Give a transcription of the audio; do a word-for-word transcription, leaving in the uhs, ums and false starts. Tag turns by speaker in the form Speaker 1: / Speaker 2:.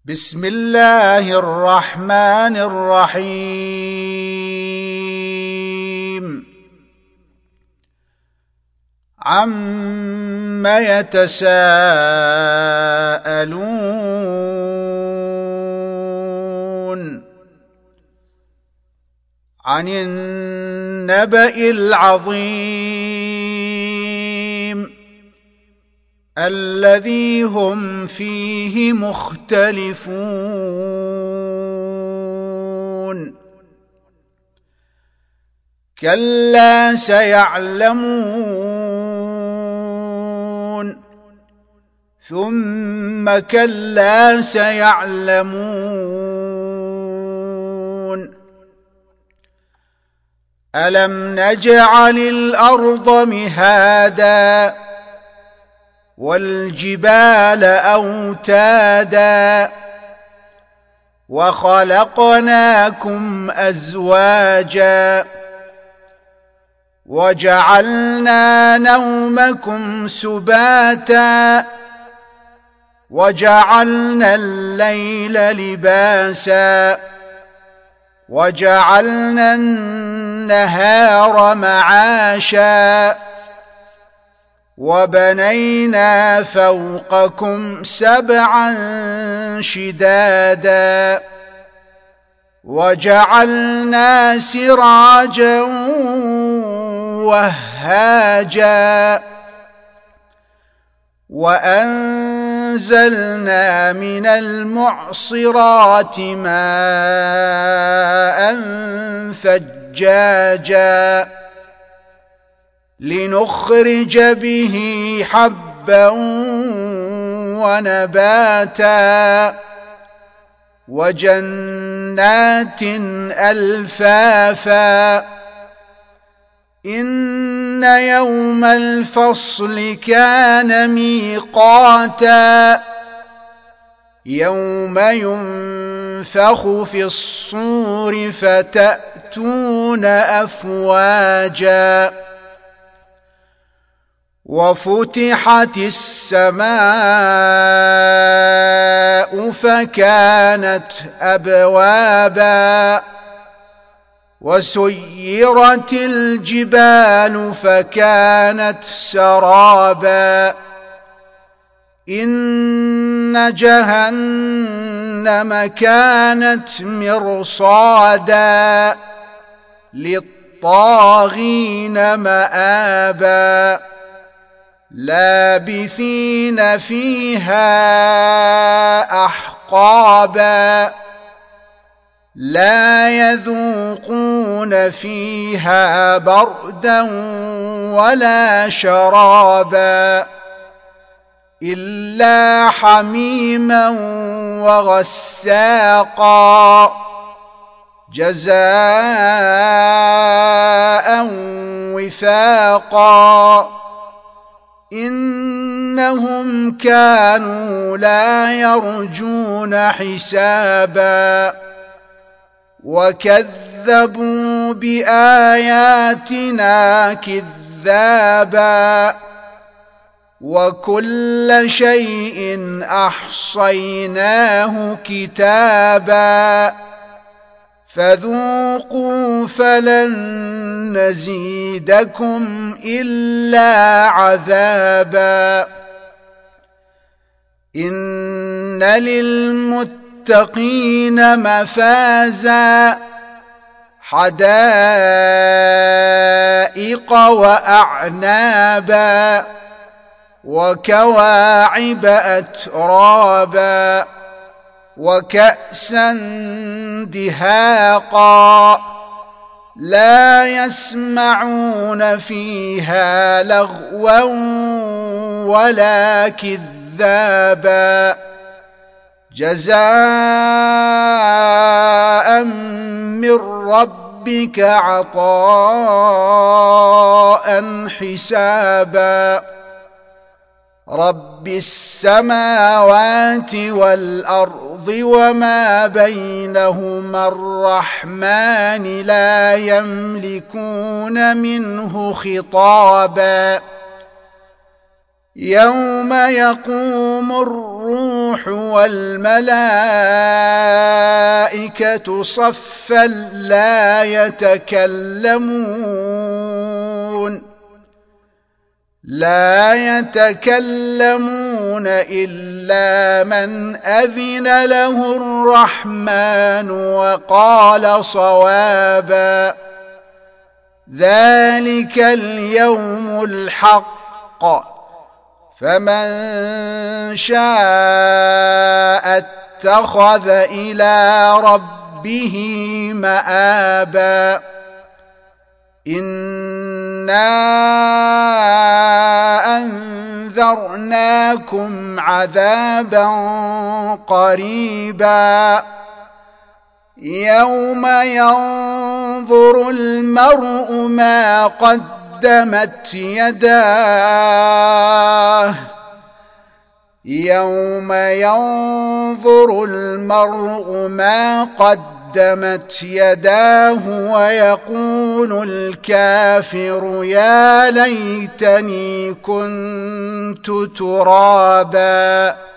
Speaker 1: بسم الله الرحمن الرحيم عم يتساءلون عن النبأ العظيم الذي هم فيه مختلفون كلا سيعلمون ثم كلا سيعلمون ألم نجعل الأرض مهادا والجبال أوتادا وخلقناكم أزواجا وجعلنا نومكم سباتا وجعلنا الليل لباسا وجعلنا النهار معاشا وبنينا فوقكم سبعا شدادا وجعلنا سراجا وهاجا وأنزلنا من المعصرات ماء ثجاجا لنخرج به حبا ونباتا وجنات ألفافا إن يوم الفصل كان ميقاتا يوم ينفخ في الصور فتأتون أفواجا وفتحت السماء فكانت أبوابا وسيرت الجبال فكانت سرابا إن جهنم كانت مرصادا للطاغين مآبا لابثين فيها أحقابا لا يذوقون فيها بردا ولا شرابا إلا حميما وغساقا جزاء وفاقا إنهم كانوا لا يرجون حسابا وكذبوا بآياتنا كذابا وكل شيء أحصيناه كتابا فذوقوا فلن نزيدكم إلا عذابا إن للمتقين مفازا حدائق وأعنابا وكواعب أترابا وكأسا دهاقا لا يسمعون فيها لغوا ولا كذابا جزاء من ربك عطاء حسابا رب السماوات والأرض وما بينهما الرحمن لا يملكون منه خطابا يوم يقوم الروح والملائكة صفا لا يتكلمون لا يتكلمون إلا من أذن له الرحمن وقال صوابا ذلك اليوم الحق فمن شاء اتخذ إلى ربه مآبا إنا أنذرناكم عذابا قريبا يوم ينظر المرء ما قدمت يداه يوم ينظر المرء ما قدمت يداه ويقول الكافر يا ليتني كنت ترابا